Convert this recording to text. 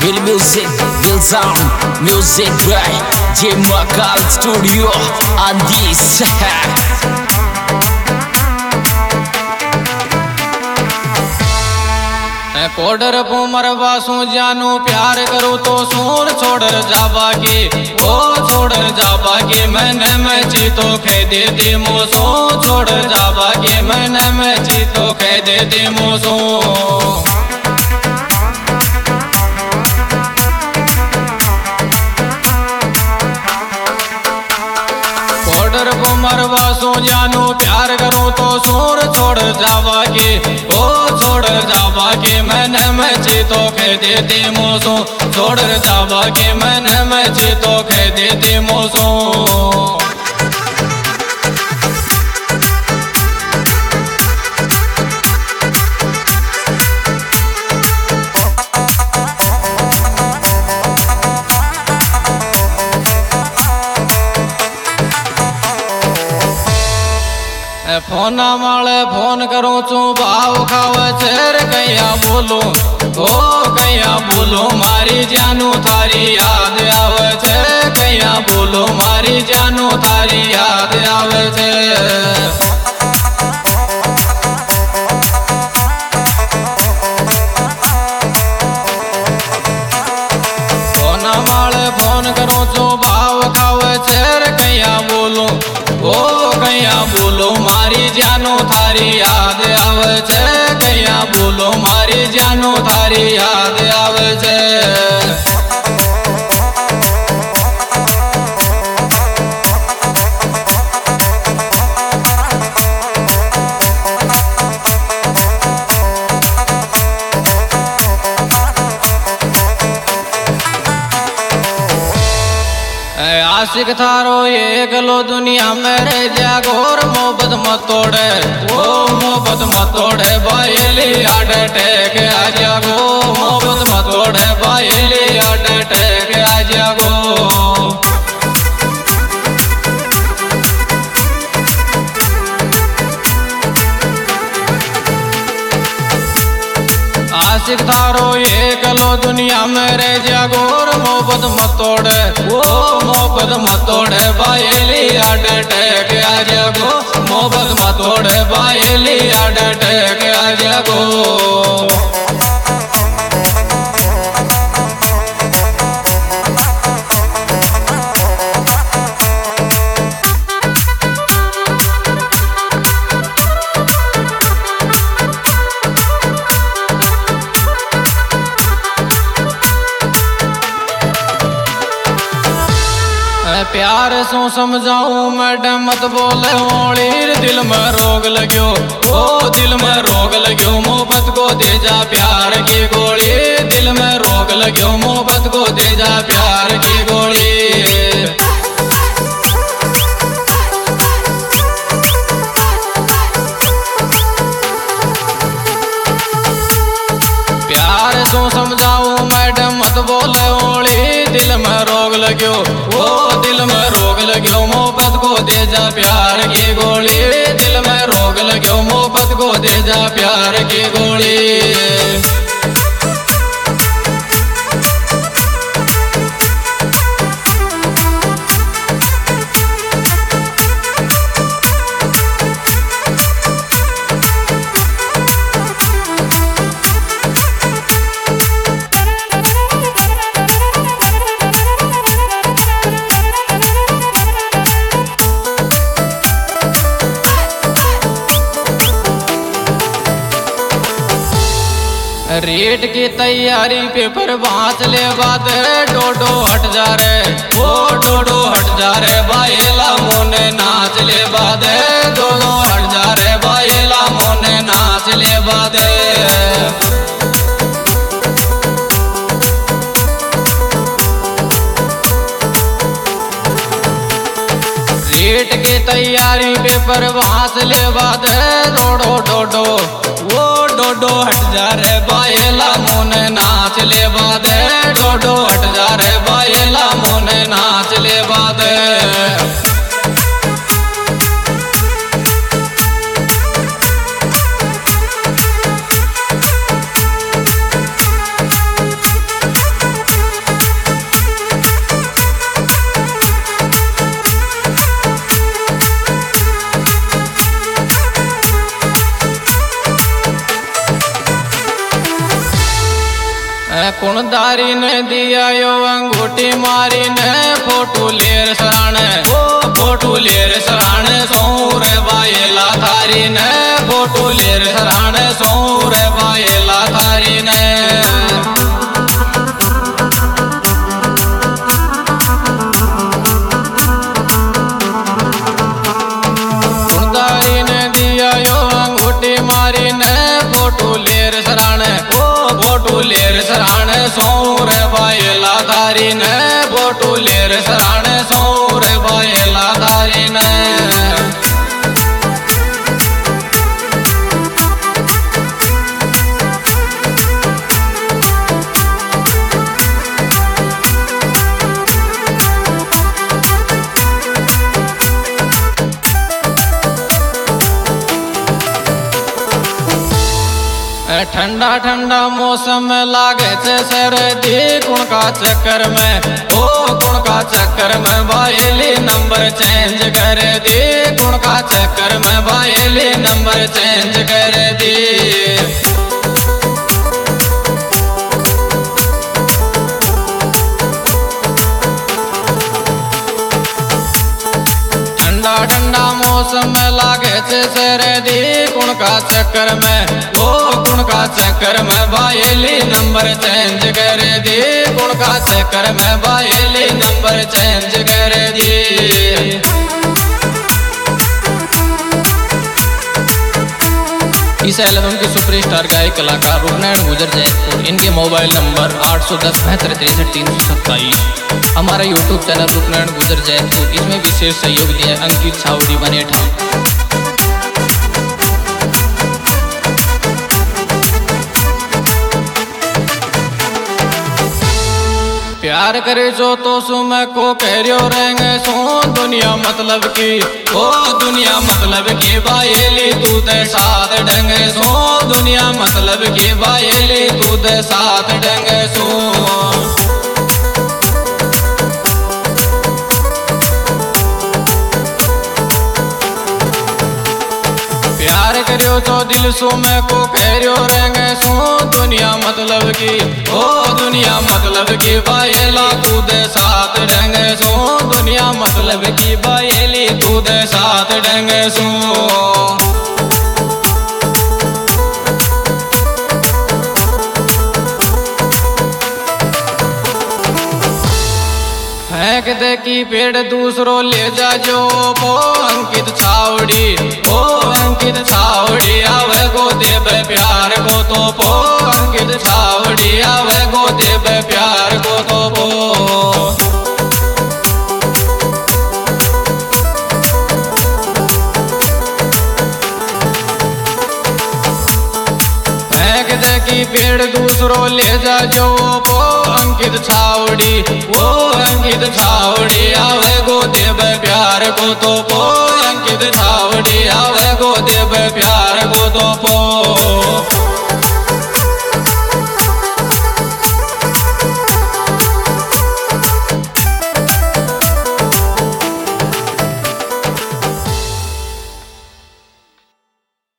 Will music, will sound, music by J Makal Studio on this. कोडर पो मरवा सो जानू प्यार करो तो सोर छोड़र जाबा के ओ छोड़र जाबा के मैंने मैं चीतो कह देते मोसो छोड़र जाबा के मैंने मैं चीतो कह देते मोसो कोडर पो मरवा सो जानू प्यार करो तो सोर छोड़ जावा के ओ छोड़ जावा के मैंने मैं चीतो कह देते मोसो छोड़ जावा के मैंने मैं चीतो कह देते मोसो फोना माले फोन करो चू भाव खावे चेर कैया बोलो ओ कैया बोलो मारी जानू थारी याद आवे छे कैया बोलो मारी जानू थारी याद आवे छे फोना माले फोन करो चू भाव खावे चेर कैया बोलो ओ कैया बोलो मारी जानो थारी याद आवे छे कैया बोलो मारी जानो थारी याद आवे छे आशिक थारो ये गलो दुनिया में रह जा घोर मोहब्बत मत तोड़े ओ मोहब्बत मत तोड़े बायली हार्ट अटैक आ जागो मोहब्बत मत तोड़े बायली हार्ट अटैक आ जागो आशिक थारो ये गलो दुनिया में रह जा गोर मोहब्बत मत तोड़े ओ मोहब्बत मत तोड़े बायली हार्ट अटैक आ जागो मोहब्बत मत तोड़े बायली हार्ट अटैक आ जागो प्यार सो समझाऊं मैडम मत बोले ओली दिल में रोग लग्यो ओ दिल में रोग लग्यो मोहब्बत को दे जा प्यार की गोली दिल में रोग लग्यो मोहब्बत को दे जा प्यार की गोली प्यार सो समझाऊं मैडम मत बोले ओली दिल में रोग लग्यो ओ दिल में रोग लग्यो मोहब्बत को दे जा प्यार की गोली दिल में रोग लग्यो मोहब्बत को दे जा प्यार की गोली रेट की तैयारी पेपर बाँच ले बाद डोडो हट जा रे ओ डोडो हट जा रे बायला मोने नाच ले बाद डोडो हट जा रे बायला मोने नाच ले बाद रेट की तैयारी पेपर बाँच ले बाद डोडो डोडो वो डोडो हट जा रे बायला मोने नाच ले बाद डोडो हट जा रे बायला मोने नाच ले बाद कुणदारी ने दिया यो अंगूठी मारी ने फोटो लेर सराने ओ फोटो लेर सराने सौर बायला थारी ने फोटो लेर सराने सौर बायला थारी ने कुणदारी ने दिया यो अंगूठी मारी ने फोटो लेर सराने ओ फोटो लेर सराने सौर बायला थारी ने फोटो लेर सराने सौर बायला थारी ने ठंडा ठंडा मौसम लागे छे सर्दी कुण का चक्कर में ओ कुण का चक्कर में बायली नंबर चेंज कर दी कुण का चक्कर में बायली नंबर चेंज कर दी ठंडा ठंडा मौसम लागे छे सर्दी कुण का चक्कर में ओ कुण का चक्कर में बायली नंबर चेंज कर दी कुण का चक्कर में बायली नंबर चेंज कर दी इस एल्बम के सुपरस्टार गायक कलाकार रुकनारायण गुर्जर जयपुर। इनके मोबाइल नंबर 810 75 63 327। हमारा यूट्यूब चैनल रुकनारायण गुर्जर जयपुर, इसमें विशेष सहयोग दिया अंकित छावड़ी बनेठा। प्यार करे जो तो सुम को कहो रहेंगे सो दुनिया मतलब की ओ दुनिया मतलब की बायली तू दे साथ ढंगे सो दुनिया मतलब की बायली तू दे साथ ढंगे सो प्यार करियो जो दिल सो मैं को कहो रहेंगे सो दुनिया मतलब की ओ दुनिया मतलब की बायला तू दे साथ ढंगे सो दुनिया मतलब की बायली तू दे साथ ढंगे सो फेंक दे की पेड़ दूसरो ले जा जो वो अंकित छावड़ी ओ अंकित छावड़ी आवे गो देव प्यार को तो पो अंकित छावड़ी आवे गो देव प्यार को तो पो फेंक दे की पेड़ दूसरो ले जा जो वो अंकित छावड़ी वो अंकित छावड़ी आवे गो देव प्यार को तो पो अंकित छावड़ी आवे गो देव प्यार को तो पो